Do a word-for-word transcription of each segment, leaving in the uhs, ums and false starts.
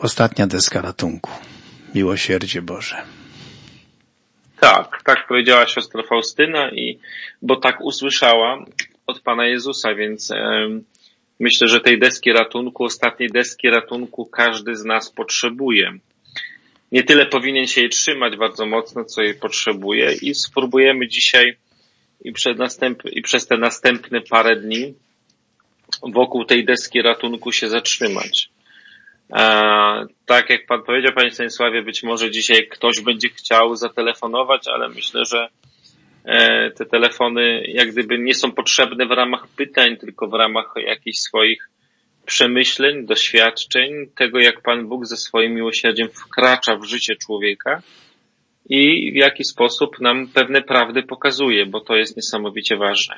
ostatnia deska ratunku. Miłosierdzie Boże. Tak, tak powiedziała siostra Faustyna, i bo tak usłyszała od Pana Jezusa, więc e, myślę, że tej deski ratunku, ostatniej deski ratunku każdy z nas potrzebuje. Nie tyle powinien się jej trzymać bardzo mocno, co jej potrzebuje, i spróbujemy dzisiaj i, przed następ, i przez te następne parę dni wokół tej deski ratunku się zatrzymać. A, tak jak Pan powiedział, Panie Stanisławie, być może dzisiaj ktoś będzie chciał zatelefonować, ale myślę, że e, te telefony jak gdyby nie są potrzebne w ramach pytań, tylko w ramach jakichś swoich przemyśleń, doświadczeń, tego jak Pan Bóg ze swoim miłosierdziem wkracza w życie człowieka i w jaki sposób nam pewne prawdy pokazuje, bo to jest niesamowicie ważne.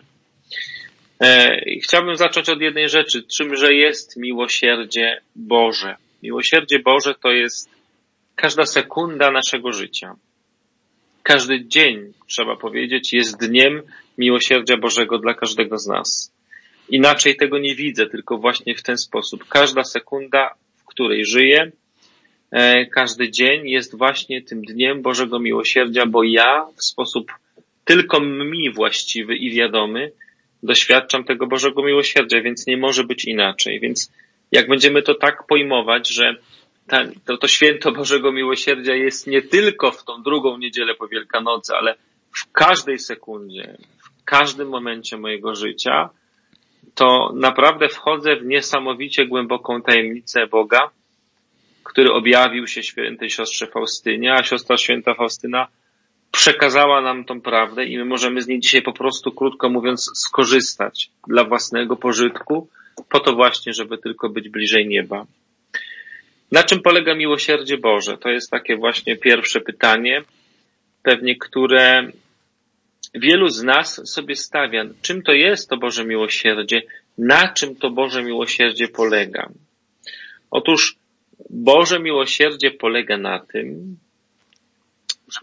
E, chciałbym zacząć od jednej rzeczy, czymże jest miłosierdzie Boże. Miłosierdzie Boże to jest każda sekunda naszego życia. Każdy dzień, trzeba powiedzieć, jest dniem miłosierdzia Bożego dla każdego z nas. Inaczej tego nie widzę, tylko właśnie w ten sposób. Każda sekunda, w której żyję, e, każdy dzień jest właśnie tym dniem Bożego miłosierdzia, bo ja w sposób tylko mi właściwy i wiadomy doświadczam tego Bożego miłosierdzia, więc nie może być inaczej. Więc jak będziemy to tak pojmować, że ta, to, to święto Bożego miłosierdzia jest nie tylko w tą drugą niedzielę po Wielkanocy, ale w każdej sekundzie, w każdym momencie mojego życia, to naprawdę wchodzę w niesamowicie głęboką tajemnicę Boga, który objawił się świętej siostrze Faustynie, a siostra święta Faustyna przekazała nam tą prawdę i my możemy z niej dzisiaj po prostu, krótko mówiąc, skorzystać dla własnego pożytku, po to właśnie, żeby tylko być bliżej nieba. Na czym polega miłosierdzie Boże? To jest takie właśnie pierwsze pytanie, pewnie które wielu z nas sobie stawia. Czym to jest to Boże miłosierdzie? Na czym to Boże miłosierdzie polega? Otóż Boże miłosierdzie polega na tym, że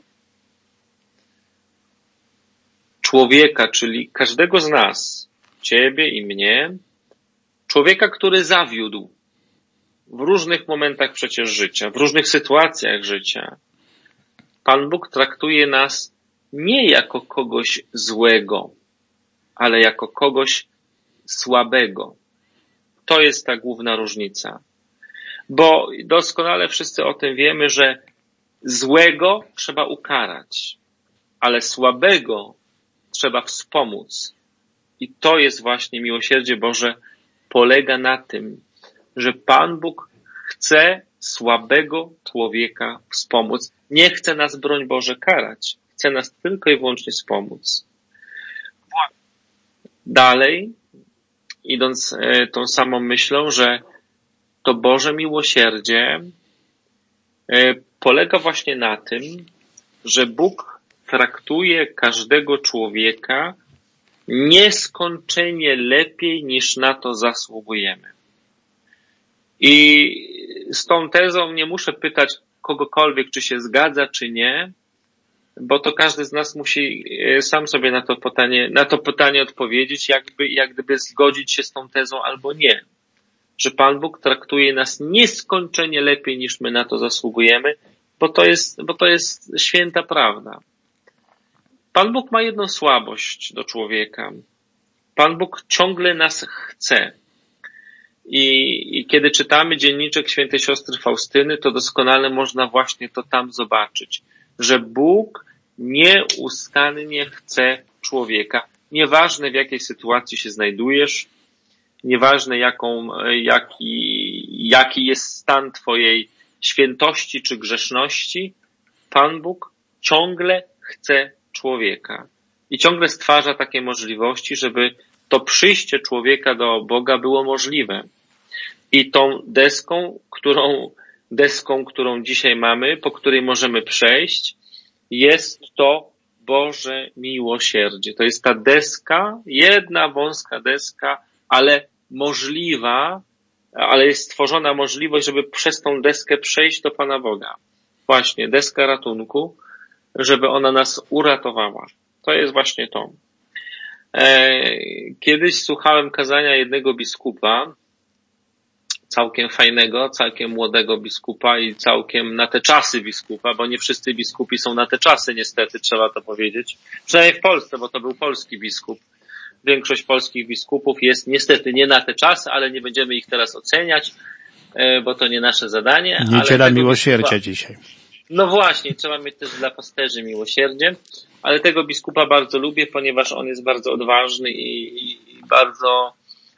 człowieka, czyli każdego z nas, ciebie i mnie, człowieka, który zawiódł w różnych momentach przecież życia, w różnych sytuacjach życia, Pan Bóg traktuje nas nie jako kogoś złego, ale jako kogoś słabego. To jest ta główna różnica. Bo doskonale wszyscy o tym wiemy, że złego trzeba ukarać, ale słabego trzeba wspomóc. I to jest właśnie miłosierdzie Boże, polega na tym, że Pan Bóg chce słabego człowieka wspomóc. Nie chce nas, broń Boże, karać. Chce nas tylko i wyłącznie wspomóc. Dalej, idąc tą samą myślą, że to Boże miłosierdzie polega właśnie na tym, że Bóg traktuje każdego człowieka nieskończenie lepiej, niż na to zasługujemy. I z tą tezą nie muszę pytać kogokolwiek, czy się zgadza, czy nie, bo to każdy z nas musi sam sobie na to pytanie, na to pytanie odpowiedzieć, jakby, jak gdyby zgodzić się z tą tezą albo nie. Że Pan Bóg traktuje nas nieskończenie lepiej, niż my na to zasługujemy, bo to jest, bo to jest święta prawda. Pan Bóg ma jedną słabość do człowieka. Pan Bóg ciągle nas chce. I, i kiedy czytamy dzienniczek świętej siostry Faustyny, to doskonale można właśnie to tam zobaczyć, że Bóg nieustannie chce człowieka. Nieważne w jakiej sytuacji się znajdujesz, nieważne jaką, jaki, jaki jest stan twojej świętości czy grzeszności, Pan Bóg ciągle chce człowieka. I ciągle stwarza takie możliwości, żeby to przyjście człowieka do Boga było możliwe. I tą deską, którą, deską, którą dzisiaj mamy, po której możemy przejść, jest to Boże miłosierdzie. To jest ta deska, jedna wąska deska, ale możliwa, ale jest stworzona możliwość, żeby przez tą deskę przejść do Pana Boga. Właśnie, deska ratunku, żeby ona nas uratowała. To jest właśnie to. Kiedyś słuchałem kazania jednego biskupa, całkiem fajnego, całkiem młodego biskupa i całkiem na te czasy biskupa, bo nie wszyscy biskupi są na te czasy, niestety, trzeba to powiedzieć. Przynajmniej w Polsce, bo to był polski biskup. Większość polskich biskupów jest niestety nie na te czasy, ale nie będziemy ich teraz oceniać, bo to nie nasze zadanie. Niedziela miłosierdzia biskupa... dzisiaj. No właśnie, trzeba mieć też dla pasterzy miłosierdzie, ale tego biskupa bardzo lubię, ponieważ on jest bardzo odważny i, i bardzo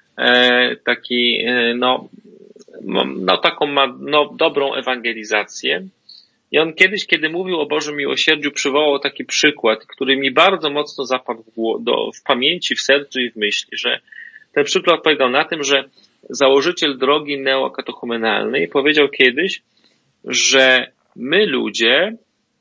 e, taki, e, no, no taką ma no, dobrą ewangelizację. I on kiedyś, kiedy mówił o Bożym miłosierdziu, przywołał taki przykład, który mi bardzo mocno zapadł w, do, w pamięci, w sercu i w myśli, że ten przykład polegał na tym, że założyciel drogi neokatechumenalnej powiedział kiedyś, że my ludzie,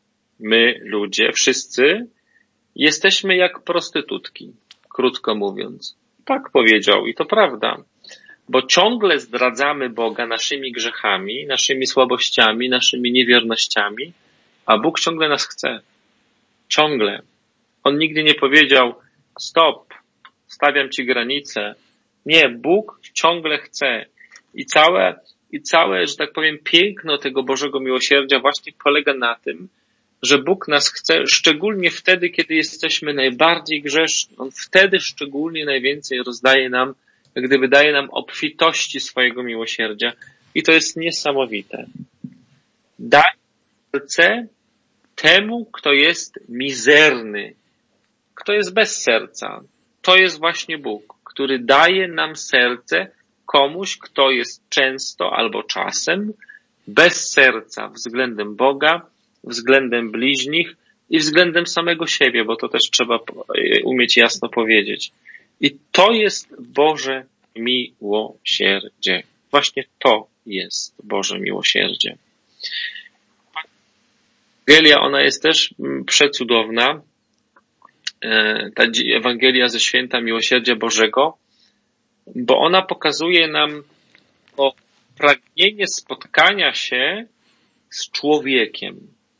my ludzie, wszyscy jesteśmy jak prostytutki, krótko mówiąc. Tak powiedział i to prawda, bo ciągle zdradzamy Boga naszymi grzechami, naszymi słabościami, naszymi niewiernościami, a Bóg ciągle nas chce. Ciągle. On nigdy nie powiedział, stop, stawiam ci granicę. Nie, Bóg ciągle chce. I całe, i całe, że tak powiem, piękno tego Bożego miłosierdzia właśnie polega na tym, że Bóg nas chce szczególnie wtedy, kiedy jesteśmy najbardziej grzeszni. On wtedy szczególnie najwięcej rozdaje nam, jak gdyby daje nam obfitości swojego miłosierdzia. I to jest niesamowite. Daj serce temu, kto jest mizerny, kto jest bez serca. To jest właśnie Bóg, który daje nam serce komuś, kto jest często albo czasem bez serca względem Boga, względem bliźnich i względem samego siebie, bo to też trzeba umieć jasno powiedzieć. I to jest Boże miłosierdzie. Właśnie to jest Boże miłosierdzie. Ewangelia, ona jest też przecudowna. Ta Ewangelia ze święta miłosierdzia Bożego, bo ona pokazuje nam o pragnienie spotkania się z człowiekiem.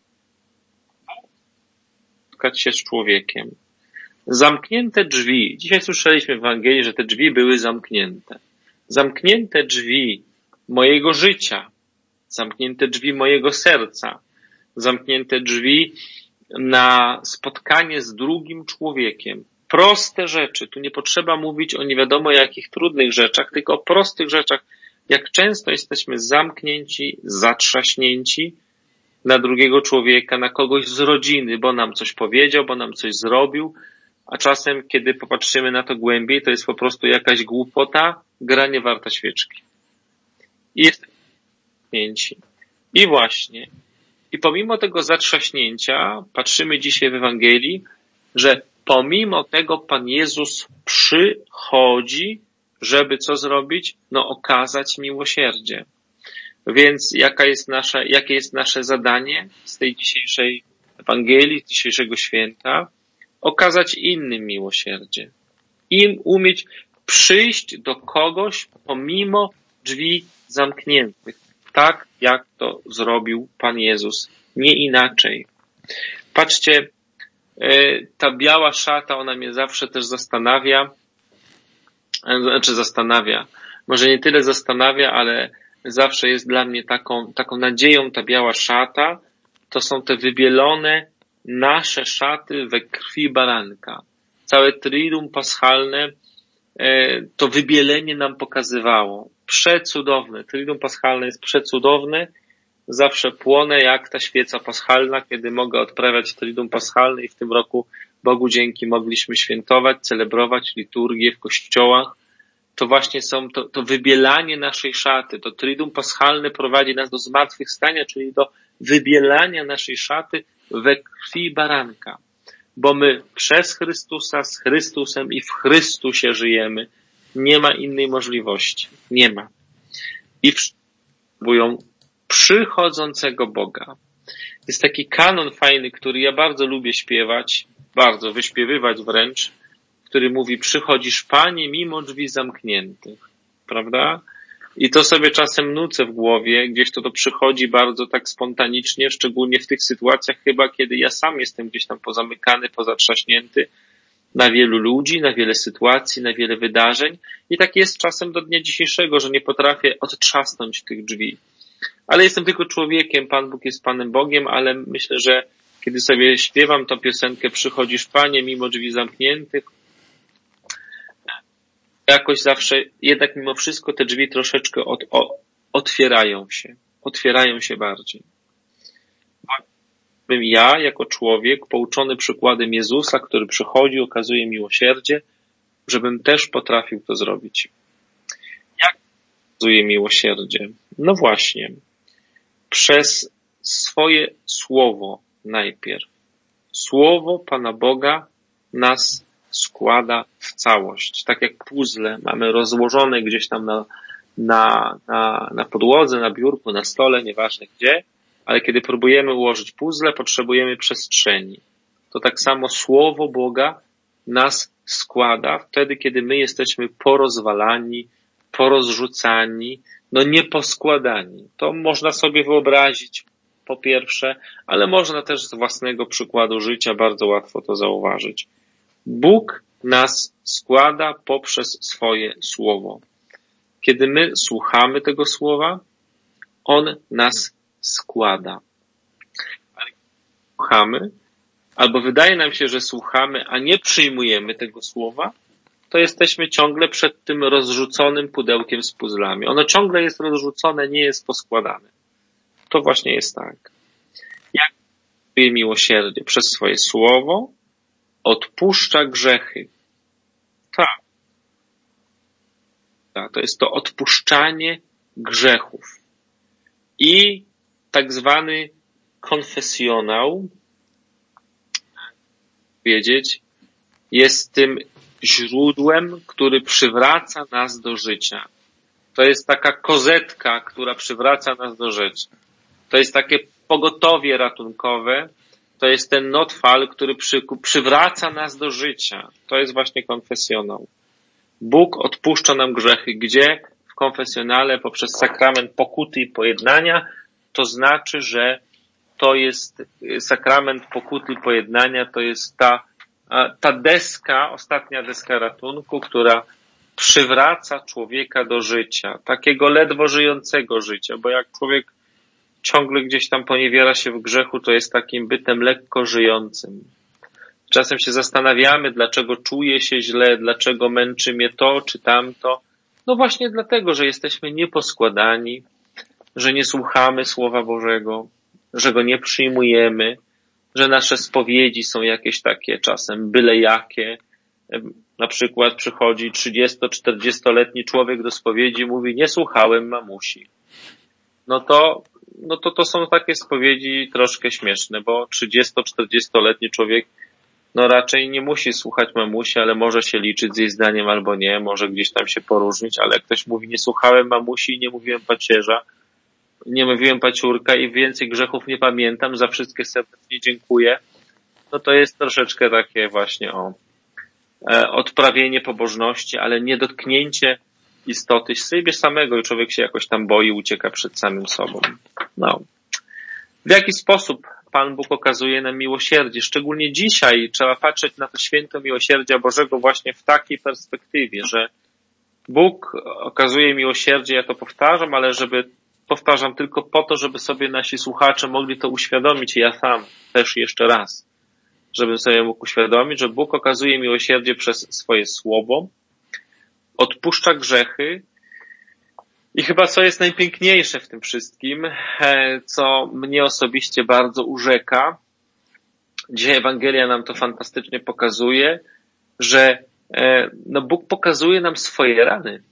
Spotkać się z człowiekiem. Zamknięte drzwi. Dzisiaj słyszeliśmy w Ewangelii, że te drzwi były zamknięte. Zamknięte drzwi mojego życia. Zamknięte drzwi mojego serca. Zamknięte drzwi na spotkanie z drugim człowiekiem. Proste rzeczy. Tu nie potrzeba mówić o nie wiadomo jakich trudnych rzeczach, tylko o prostych rzeczach. Jak często jesteśmy zamknięci, zatrzaśnięci na drugiego człowieka, na kogoś z rodziny, bo nam coś powiedział, bo nam coś zrobił, a czasem, kiedy popatrzymy na to głębiej, to jest po prostu jakaś głupota, gra nie warta świeczki. I jesteśmy zamknięci. I właśnie. I pomimo tego zatrzaśnięcia, patrzymy dzisiaj w Ewangelii, że pomimo tego Pan Jezus przychodzi, żeby co zrobić? No okazać miłosierdzie. Więc jaka jest nasza, jakie jest nasze zadanie z tej dzisiejszej Ewangelii, z dzisiejszego święta? Okazać innym miłosierdzie. Im umieć przyjść do kogoś pomimo drzwi zamkniętych. Tak jak to zrobił Pan Jezus. Nie inaczej. Patrzcie, ta biała szata, ona mnie zawsze też zastanawia, znaczy zastanawia, może nie tyle zastanawia, ale zawsze jest dla mnie taką, taką nadzieją ta biała szata, to są te wybielone nasze szaty we krwi baranka. Całe Triduum Paschalne to wybielenie nam pokazywało. Przecudowne. Triduum Paschalne jest przecudowne. Zawsze płonę jak ta świeca paschalna, kiedy mogę odprawiać Triduum Paschalne i w tym roku Bogu dzięki mogliśmy świętować, celebrować liturgię w kościołach. To właśnie są to, to wybielanie naszej szaty. To Triduum Paschalne prowadzi nas do zmartwychwstania, czyli do wybielania naszej szaty we krwi baranka. Bo my przez Chrystusa, z Chrystusem i w Chrystusie żyjemy. Nie ma innej możliwości. Nie ma. I potrzebują przychodzącego Boga. Jest taki kanon fajny, który ja bardzo lubię śpiewać, bardzo wyśpiewywać wręcz, który mówi: przychodzisz, Panie, mimo drzwi zamkniętych. Prawda? I to sobie czasem nucę w głowie, gdzieś to to przychodzi bardzo tak spontanicznie, szczególnie w tych sytuacjach chyba, kiedy ja sam jestem gdzieś tam pozamykany, pozatrzaśnięty na wielu ludzi, na wiele sytuacji, na wiele wydarzeń i tak jest czasem do dnia dzisiejszego, że nie potrafię odtrzasnąć tych drzwi. Ale jestem tylko człowiekiem, Pan Bóg jest Panem Bogiem, ale myślę, że kiedy sobie śpiewam tą piosenkę Przychodzisz, Panie, mimo drzwi zamkniętych, jakoś zawsze, jednak mimo wszystko te drzwi troszeczkę od, o, otwierają się, otwierają się bardziej. Bym ja, jako człowiek, pouczony przykładem Jezusa, który przychodzi, okazuje miłosierdzie, żebym też potrafił to zrobić. Jak okazuje miłosierdzie? No właśnie, przez swoje słowo najpierw. Słowo Pana Boga nas składa w całość. Tak jak puzzle mamy rozłożone gdzieś tam na, na, na, na podłodze, na biurku, na stole, nieważne gdzie, ale kiedy próbujemy ułożyć puzzle, potrzebujemy przestrzeni. To tak samo Słowo Boga nas składa wtedy, kiedy my jesteśmy porozwalani, porozrzucani, no nieposkładani. To można sobie wyobrazić po pierwsze, ale można też z własnego przykładu życia bardzo łatwo to zauważyć. Bóg nas składa poprzez swoje Słowo. Kiedy my słuchamy tego Słowa, On nas składa. Ale słuchamy, albo wydaje nam się, że słuchamy, a nie przyjmujemy tego Słowa, to jesteśmy ciągle przed tym rozrzuconym pudełkiem z puzzlami. Ono ciągle jest rozrzucone, nie jest poskładane. To właśnie jest tak. Jak okazuje miłosierdzie? Przez swoje Słowo odpuszcza grzechy. Tak. Tak. To jest to odpuszczanie grzechów. I tak zwany konfesjonał, wiedzieć, jest tym źródłem, który przywraca nas do życia. To jest taka kozetka, która przywraca nas do życia. To jest takie pogotowie ratunkowe. To jest ten notfal, który przy, przywraca nas do życia. To jest właśnie konfesjonał. Bóg odpuszcza nam grzechy. Gdzie? W konfesjonale poprzez sakrament pokuty i pojednania. To znaczy, że to jest sakrament pokuty i pojednania, to jest ta, ta deska, ostatnia deska ratunku, która przywraca człowieka do życia, takiego ledwo żyjącego życia, bo jak człowiek ciągle gdzieś tam poniewiera się w grzechu, to jest takim bytem lekko żyjącym. Czasem się zastanawiamy, dlaczego czuję się źle, dlaczego męczy mnie to czy tamto. No właśnie dlatego, że jesteśmy nieposkładani, że nie słuchamy Słowa Bożego, że go nie przyjmujemy, że nasze spowiedzi są jakieś takie czasem byle jakie. Na przykład przychodzi trzydziesto-czterdziestoletni człowiek do spowiedzi i mówi, nie słuchałem mamusi. No to, no to to są takie spowiedzi troszkę śmieszne, bo trzydziesto-czterdziestoletni człowiek no raczej nie musi słuchać mamusi, ale może się liczyć z jej zdaniem albo nie, może gdzieś tam się poróżnić, ale jak ktoś mówi, nie słuchałem mamusi i nie mówiłem pacierza, nie mówiłem paciurka i więcej grzechów nie pamiętam, za wszystkie serdecznie dziękuję, no to jest troszeczkę takie właśnie o e, odprawienie pobożności, ale nie dotknięcie istoty siebie samego i człowiek się jakoś tam boi, ucieka przed samym sobą. No. W jaki sposób Pan Bóg okazuje nam miłosierdzie? Szczególnie dzisiaj trzeba patrzeć na to święto miłosierdzia Bożego właśnie w takiej perspektywie, że Bóg okazuje miłosierdzie, ja to powtarzam, ale żeby powtarzam tylko po to, żeby sobie nasi słuchacze mogli to uświadomić i ja sam też jeszcze raz, żebym sobie mógł uświadomić, że Bóg okazuje miłosierdzie przez swoje słowo, odpuszcza grzechy i chyba co jest najpiękniejsze w tym wszystkim, co mnie osobiście bardzo urzeka, dzisiaj Ewangelia nam to fantastycznie pokazuje, że no Bóg pokazuje nam swoje rany.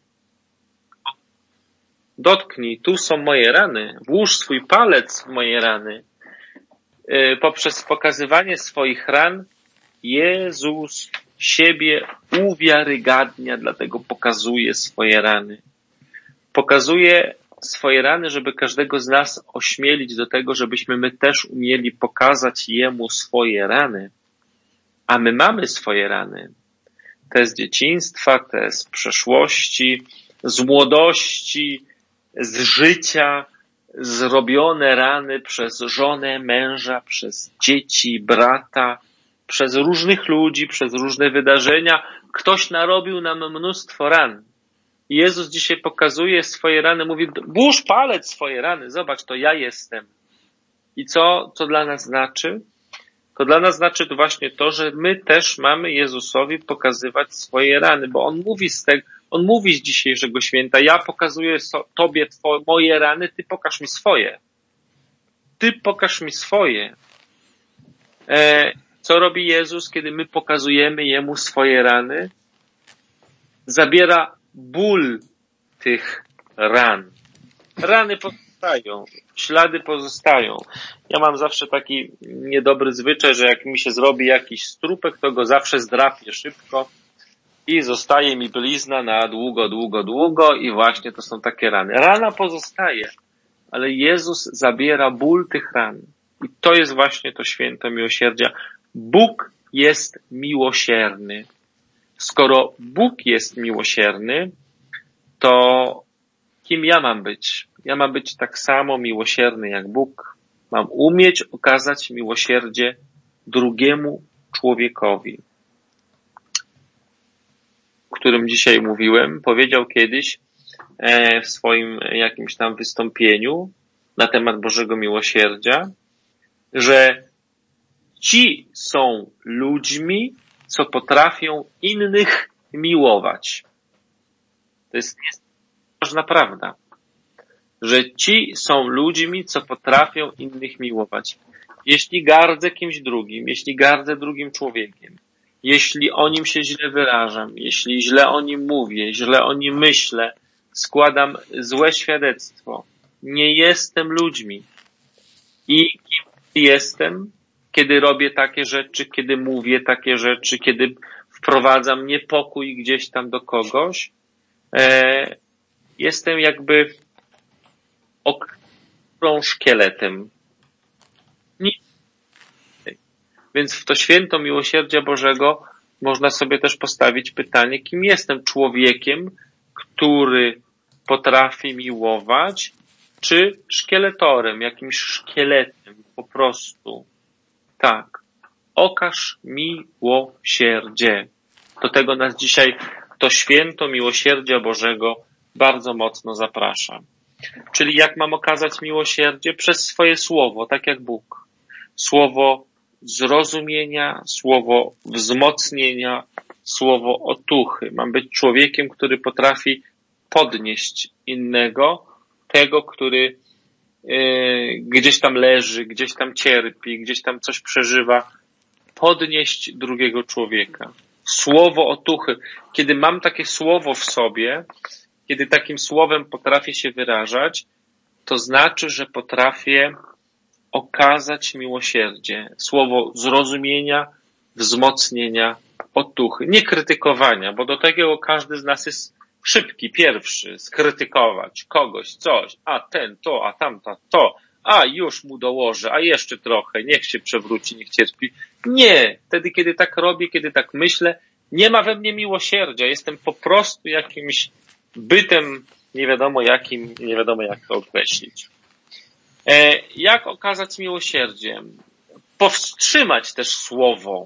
Dotknij, tu są moje rany, włóż swój palec w moje rany. Poprzez pokazywanie swoich ran Jezus siebie uwiarygadnia, dlatego pokazuje swoje rany. Pokazuje swoje rany, żeby każdego z nas ośmielić do tego, żebyśmy my też umieli pokazać Jemu swoje rany. A my mamy swoje rany. Te z dzieciństwa, te z przeszłości, z młodości, z życia, zrobione rany przez żonę, męża, przez dzieci, brata, przez różnych ludzi, przez różne wydarzenia. Ktoś narobił nam mnóstwo ran. I Jezus dzisiaj pokazuje swoje rany, mówi, włóż palec swoje rany, zobacz, to ja jestem. I co, co dla nas znaczy? To dla nas znaczy to właśnie to, że my też mamy Jezusowi pokazywać swoje rany, bo On mówi z tego, On mówi z dzisiejszego święta, ja pokazuję so, Tobie twoje, moje rany, Ty pokaż mi swoje. Ty pokaż mi swoje. E, co robi Jezus, kiedy my pokazujemy Jemu swoje rany? Zabiera ból tych ran. Rany pozostają, ślady pozostają. Ja mam zawsze taki niedobry zwyczaj, że jak mi się zrobi jakiś strupek, to go zawsze zdrapię szybko i zostaje mi blizna na długo, długo, długo i właśnie to są takie rany. Rana pozostaje, ale Jezus zabiera ból tych ran. I to jest właśnie to święto miłosierdzia. Bóg jest miłosierny. Skoro Bóg jest miłosierny, to kim ja mam być? Ja mam być tak samo miłosierny jak Bóg. Mam umieć okazać miłosierdzie drugiemu człowiekowi. O którym dzisiaj mówiłem, powiedział kiedyś w swoim jakimś tam wystąpieniu na temat Bożego Miłosierdzia, że ci są ludźmi, co potrafią innych miłować. To jest ważna prawda, że ci są ludźmi, co potrafią innych miłować. Jeśli gardzę kimś drugim, jeśli gardzę drugim człowiekiem, jeśli o nim się źle wyrażam, jeśli źle o nim mówię, źle o nim myślę, składam złe świadectwo, nie jestem ludźmi. I kim jestem, kiedy robię takie rzeczy, kiedy mówię takie rzeczy, kiedy wprowadzam niepokój gdzieś tam do kogoś, e, jestem jakby okrąg szkieletem. Nie. Więc w to święto miłosierdzia Bożego można sobie też postawić pytanie, kim jestem? Człowiekiem, który potrafi miłować, czy szkieletorem, jakimś szkieletem po prostu. Tak. Okaż miłosierdzie. Do tego nas dzisiaj to święto miłosierdzia Bożego bardzo mocno zaprasza. Czyli jak mam okazać miłosierdzie? Przez swoje słowo, tak jak Bóg. Słowo zrozumienia, słowo wzmocnienia, słowo otuchy. Mam być człowiekiem, który potrafi podnieść innego, tego, który yy, gdzieś tam leży, gdzieś tam cierpi, gdzieś tam coś przeżywa. Podnieść drugiego człowieka. Słowo otuchy. Kiedy mam takie słowo w sobie, kiedy takim słowem potrafię się wyrażać, to znaczy, że potrafię okazać miłosierdzie. Słowo zrozumienia, wzmocnienia, otuchy. Nie krytykowania, bo do tego każdy z nas jest szybki, pierwszy, skrytykować kogoś, coś, a ten, to, a tamta, to, a już mu dołożę, a jeszcze trochę, niech się przewróci, niech cierpi. Nie, wtedy, kiedy tak robię, kiedy tak myślę, nie ma we mnie miłosierdzia. Jestem po prostu jakimś bytem, nie wiadomo jakim, nie wiadomo jak to określić. E, jak okazać miłosierdzie? Powstrzymać też słowo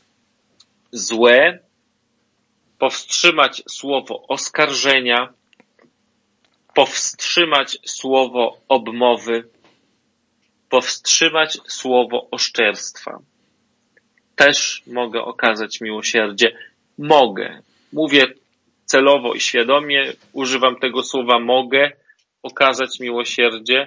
złe, powstrzymać słowo oskarżenia, powstrzymać słowo obmowy, powstrzymać słowo oszczerstwa. Też mogę okazać miłosierdzie. Mogę. Mówię celowo i świadomie, używam tego słowa mogę okazać miłosierdzie,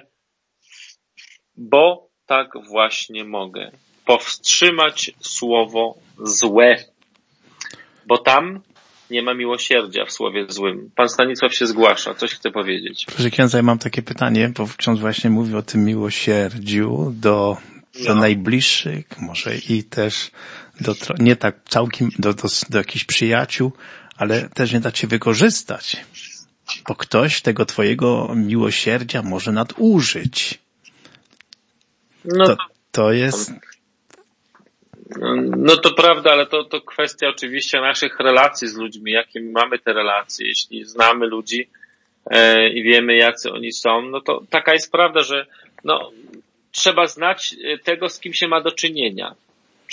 bo tak właśnie mogę. Powstrzymać słowo złe, bo tam nie ma miłosierdzia w słowie złym. Pan Stanisław się zgłasza, coś chce powiedzieć. Proszę księdza, ja mam takie pytanie, bo ksiądz właśnie mówi o tym miłosierdziu do, do no. najbliższych, może i też do, nie tak całkiem do, do, do jakichś przyjaciół, ale też nie dać się wykorzystać, bo ktoś tego twojego miłosierdzia może nadużyć. No to, to jest... No to prawda, ale to, to kwestia oczywiście naszych relacji z ludźmi, jakie mamy te relacje. Jeśli znamy ludzi e, i wiemy, jacy oni są, no to taka jest prawda, że no, trzeba znać tego, z kim się ma do czynienia.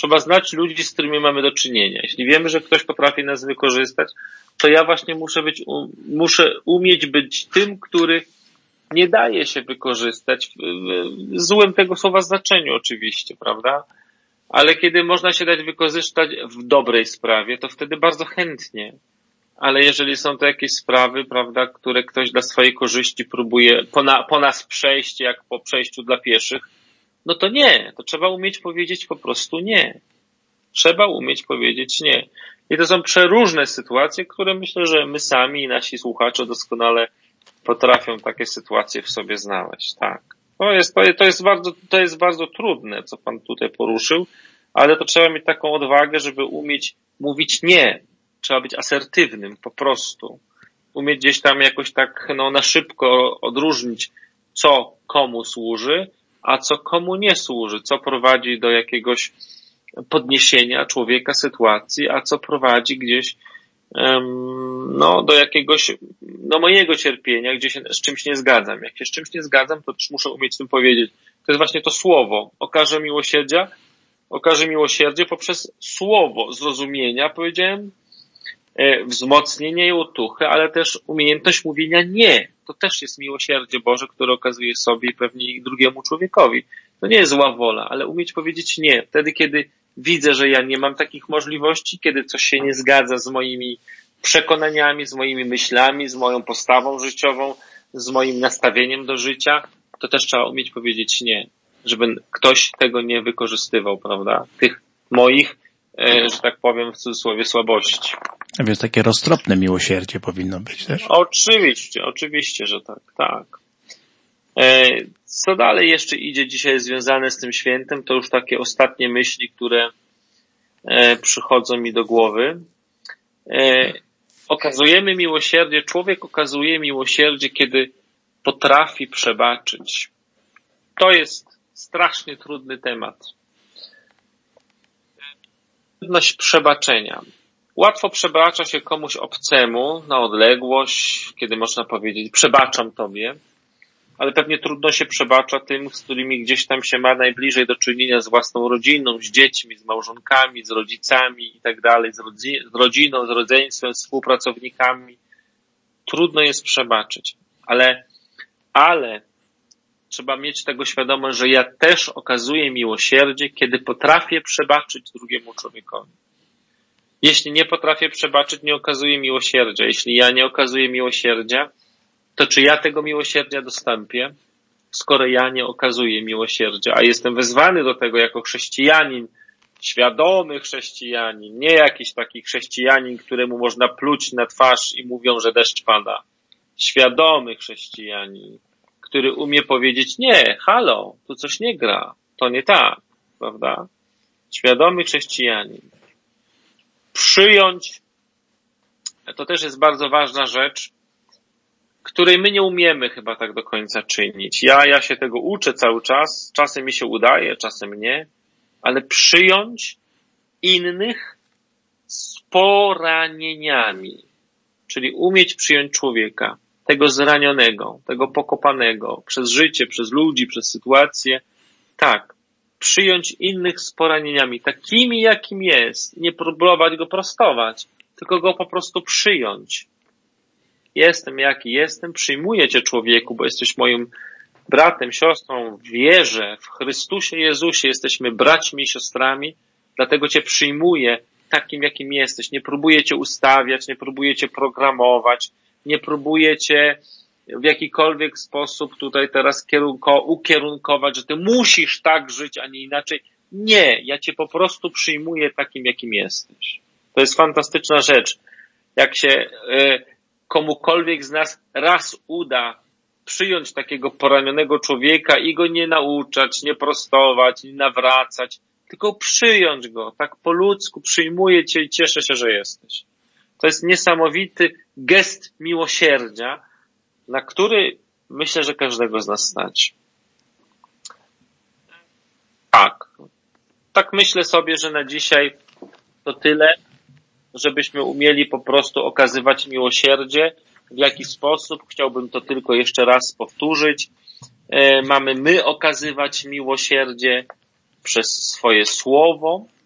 Trzeba znać ludzi, z którymi mamy do czynienia. Jeśli wiemy, że ktoś potrafi nas wykorzystać, to ja właśnie muszę być, muszę umieć być tym, który nie daje się wykorzystać w złym tego słowa znaczeniu oczywiście, prawda? Ale kiedy można się dać wykorzystać w dobrej sprawie, to wtedy bardzo chętnie. Ale jeżeli są to jakieś sprawy, prawda, które ktoś dla swojej korzyści próbuje po, na, po nas przejść, jak po przejściu dla pieszych, no to nie. To trzeba umieć powiedzieć po prostu nie. Trzeba umieć powiedzieć nie. I to są przeróżne sytuacje, które myślę, że my sami i nasi słuchacze doskonale potrafią takie sytuacje w sobie znaleźć. Tak. To jest, to jest bardzo, to jest bardzo trudne, co pan tutaj poruszył, ale to trzeba mieć taką odwagę, żeby umieć mówić nie. Trzeba być asertywnym, po prostu. Umieć gdzieś tam jakoś tak, no, na szybko odróżnić, co komu służy, a co komu nie służy, co prowadzi do jakiegoś podniesienia człowieka, sytuacji, a co prowadzi gdzieś, um, no, do jakiegoś, no, mojego cierpienia, gdzie się z czymś nie zgadzam. Jak się z czymś nie zgadzam, to też muszę umieć tym powiedzieć. To jest właśnie to słowo. Okaże miłosierdzia, okaże miłosierdzie poprzez słowo zrozumienia, powiedziałem, wzmocnienie i otuchy, ale też umiejętność mówienia nie. To też jest miłosierdzie Boże, które okazuje sobie i pewnie i drugiemu człowiekowi. To nie jest zła wola, ale umieć powiedzieć nie. Wtedy, kiedy widzę, że ja nie mam takich możliwości, kiedy coś się nie zgadza z moimi przekonaniami, z moimi myślami, z moją postawą życiową, z moim nastawieniem do życia, to też trzeba umieć powiedzieć nie. Żeby ktoś tego nie wykorzystywał, prawda? Tych moich, że tak powiem w cudzysłowie, słabości. A więc takie roztropne miłosierdzie powinno być też? Oczywiście, oczywiście, że tak, tak. Co dalej jeszcze idzie dzisiaj związane z tym świętem, to już takie ostatnie myśli, które przychodzą mi do głowy. Okazujemy miłosierdzie, człowiek okazuje miłosierdzie, kiedy potrafi przebaczyć. To jest strasznie trudny temat. Trudność przebaczenia. Łatwo przebacza się komuś obcemu na odległość, kiedy można powiedzieć przebaczam tobie, ale pewnie trudno się przebacza tym, z którymi gdzieś tam się ma najbliżej do czynienia z własną rodziną, z dziećmi, z małżonkami, z rodzicami i tak dalej, z rodziną, z rodzeństwem, z współpracownikami. Trudno jest przebaczyć, ale, ale trzeba mieć tego świadomość, że ja też okazuję miłosierdzie, kiedy potrafię przebaczyć drugiemu człowiekowi. Jeśli nie potrafię przebaczyć, nie okazuję miłosierdzia. Jeśli ja nie okazuję miłosierdzia, to czy ja tego miłosierdzia dostąpię, skoro ja nie okazuję miłosierdzia, a jestem wezwany do tego jako chrześcijanin, świadomy chrześcijanin, nie jakiś taki chrześcijanin, któremu można pluć na twarz i mówią, że deszcz pada. Świadomy chrześcijanin, który umie powiedzieć, nie, halo, tu coś nie gra, to nie tak, prawda? Świadomy chrześcijanin. Przyjąć, to też jest bardzo ważna rzecz, której my nie umiemy chyba tak do końca czynić. Ja, ja się tego uczę cały czas, czasem mi się udaje, czasem nie, ale przyjąć innych z poranieniami, czyli umieć przyjąć człowieka, tego zranionego, tego pokopanego, przez życie, przez ludzi, przez sytuacje, tak, przyjąć innych z poranieniami, takimi jakim jest, nie próbować go prostować, tylko go po prostu przyjąć. Jestem jaki jestem, przyjmuję cię człowieku, bo jesteś moim bratem, siostrą, wierzę w Chrystusie Jezusie, jesteśmy braćmi i siostrami, dlatego cię przyjmuję takim jakim jesteś, nie próbuję cię ustawiać, nie próbuję cię programować, nie próbuję cię w jakikolwiek sposób tutaj teraz kierunko, ukierunkować, że ty musisz tak żyć, a nie inaczej. Nie, ja cię po prostu przyjmuję takim, jakim jesteś. To jest fantastyczna rzecz. Jak się y, komukolwiek z nas raz uda przyjąć takiego poranionego człowieka i go nie nauczać, nie prostować, nie nawracać, tylko przyjąć go, tak po ludzku, przyjmuję cię i cieszę się, że jesteś. To jest niesamowity gest miłosierdzia, na który myślę, że każdego z nas stać. Tak. Tak myślę sobie, że na dzisiaj to tyle, żebyśmy umieli po prostu okazywać miłosierdzie. W jaki sposób? Chciałbym to tylko jeszcze raz powtórzyć. Mamy my okazywać miłosierdzie przez swoje słowo,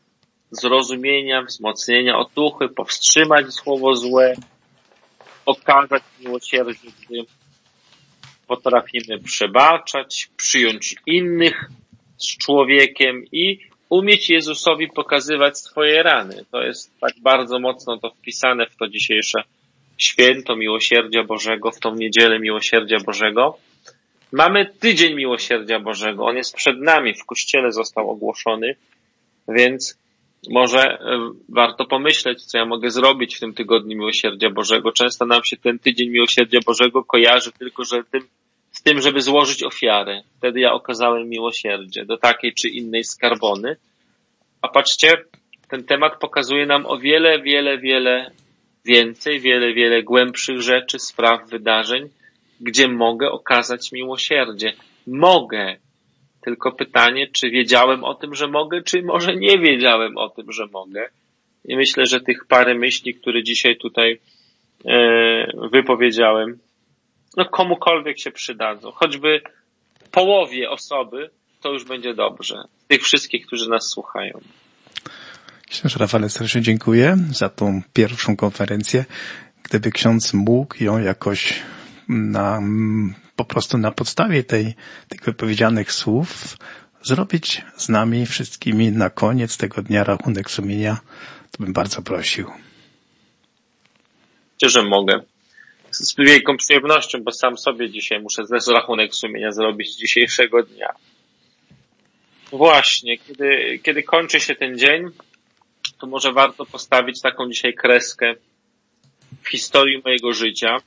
zrozumienia, wzmocnienia otuchy, powstrzymać słowo złe, okazać miłosierdzie, gdy potrafimy przebaczać, przyjąć innych z człowiekiem i umieć Jezusowi pokazywać swoje rany. To jest tak bardzo mocno to wpisane w to dzisiejsze święto Miłosierdzia Bożego, w tą niedzielę Miłosierdzia Bożego. Mamy tydzień Miłosierdzia Bożego. On jest przed nami, w Kościele został ogłoszony, więc może warto pomyśleć, co ja mogę zrobić w tym tygodniu Miłosierdzia Bożego. Często nam się ten tydzień Miłosierdzia Bożego kojarzy tylko że tym, z tym, żeby złożyć ofiarę. Wtedy ja okazałem miłosierdzie do takiej czy innej skarbony. A patrzcie, ten temat pokazuje nam o wiele, wiele, wiele więcej, wiele, wiele głębszych rzeczy, spraw, wydarzeń, gdzie mogę okazać miłosierdzie. Mogę. Tylko pytanie, czy wiedziałem o tym, że mogę, czy może nie wiedziałem o tym, że mogę. I myślę, że tych parę myśli, które dzisiaj tutaj e, wypowiedziałem, no komukolwiek się przydadzą. Choćby połowie osoby, to już będzie dobrze. Tych wszystkich, którzy nas słuchają. Ksiądz Rafale, serdecznie dziękuję za tą pierwszą konferencję. Gdyby ksiądz mógł ją jakoś na, po prostu na podstawie tej, tych wypowiedzianych słów zrobić z nami wszystkimi na koniec tego dnia rachunek sumienia, to bym bardzo prosił. Myślę, że mogę. Z wielką przyjemnością, bo sam sobie dzisiaj muszę rachunek sumienia zrobić dzisiejszego dnia. Właśnie, kiedy, kiedy kończy się ten dzień, to może warto postawić taką dzisiaj kreskę w historii mojego życia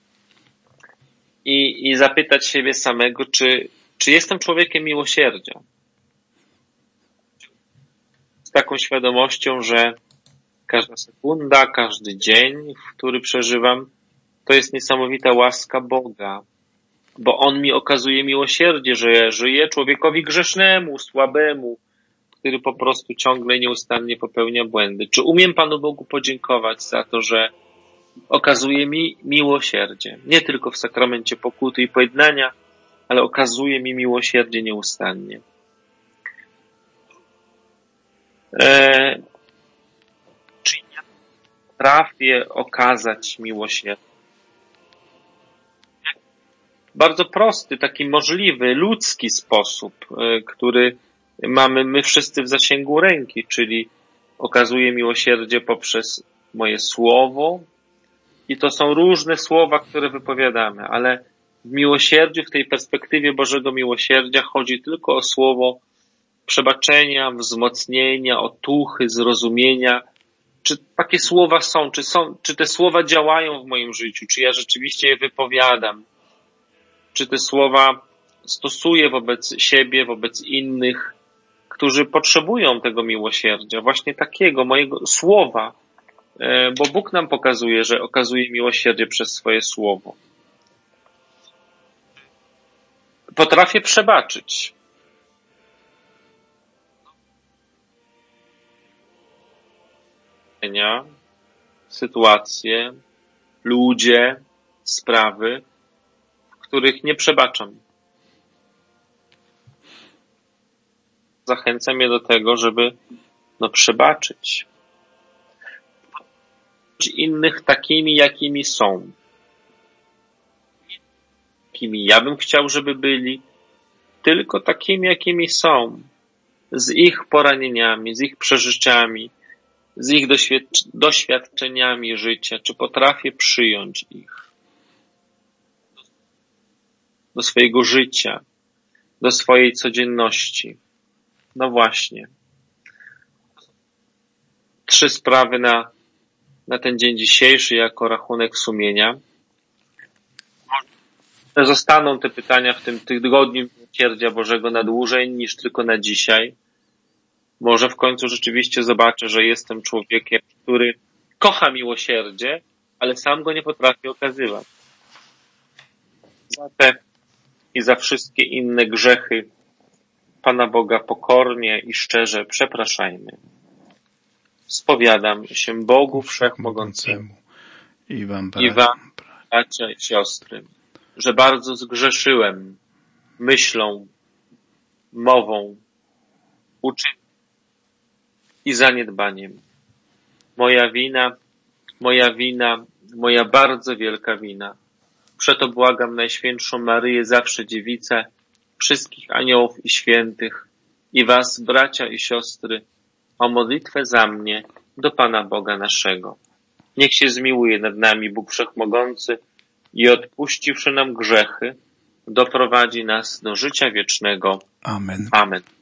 i, i zapytać siebie samego, czy, czy jestem człowiekiem miłosierdzia. Z taką świadomością, że każda sekunda, każdy dzień, który przeżywam, to jest niesamowita łaska Boga, bo On mi okazuje miłosierdzie, że ja żyję człowiekowi grzesznemu, słabemu, który po prostu ciągle i nieustannie popełnia błędy. Czy umiem Panu Bogu podziękować za to, że okazuje mi miłosierdzie? Nie tylko w sakramencie pokuty i pojednania, ale okazuje mi miłosierdzie nieustannie. Eee, czy ja potrafię okazać miłosierdzie? Bardzo prosty, taki możliwy, ludzki sposób, który mamy my wszyscy w zasięgu ręki, czyli okazuję miłosierdzie poprzez moje słowo i to są różne słowa, które wypowiadamy, ale w miłosierdziu, w tej perspektywie Bożego Miłosierdzia chodzi tylko o słowo przebaczenia, wzmocnienia, otuchy, zrozumienia. Czy takie słowa są, czy są, czy te słowa działają w moim życiu, czy ja rzeczywiście je wypowiadam, czy te słowa stosuję wobec siebie, wobec innych, którzy potrzebują tego miłosierdzia, właśnie takiego mojego słowa, bo Bóg nam pokazuje, że okazuje miłosierdzie przez swoje słowo. Potrafię przebaczyć. Sytuacje, ludzie, sprawy, w których nie przebaczam. Zachęcam mnie do tego, żeby no, przebaczyć. Innych takimi, jakimi są. Jakimi ja bym chciał, żeby byli. Tylko takimi, jakimi są. Z ich poranieniami, z ich przeżyciami, z ich doświadczeniami życia. Czy potrafię przyjąć ich do swojego życia, do swojej codzienności. No właśnie. Trzy sprawy na, na ten dzień dzisiejszy jako rachunek sumienia. Zostaną te pytania w tym tygodniu Miłosierdzia Bożego na dłużej niż tylko na dzisiaj. Może w końcu rzeczywiście zobaczę, że jestem człowiekiem, który kocha miłosierdzie, ale sam go nie potrafi okazywać. Za te i za wszystkie inne grzechy Pana Boga pokornie i szczerze przepraszajmy. Spowiadam się Bogu Wszechmogącemu i wam, i wam, bracia i siostry, że bardzo zgrzeszyłem myślą, mową, uczynkiem i zaniedbaniem. Moja wina, moja wina, moja bardzo wielka wina. Przeto błagam Najświętszą Maryję, zawsze Dziewicę, wszystkich aniołów i świętych i was, bracia i siostry, o modlitwę za mnie do Pana Boga naszego. Niech się zmiłuje nad nami Bóg Wszechmogący i odpuściwszy nam grzechy, doprowadzi nas do życia wiecznego. Amen. Amen.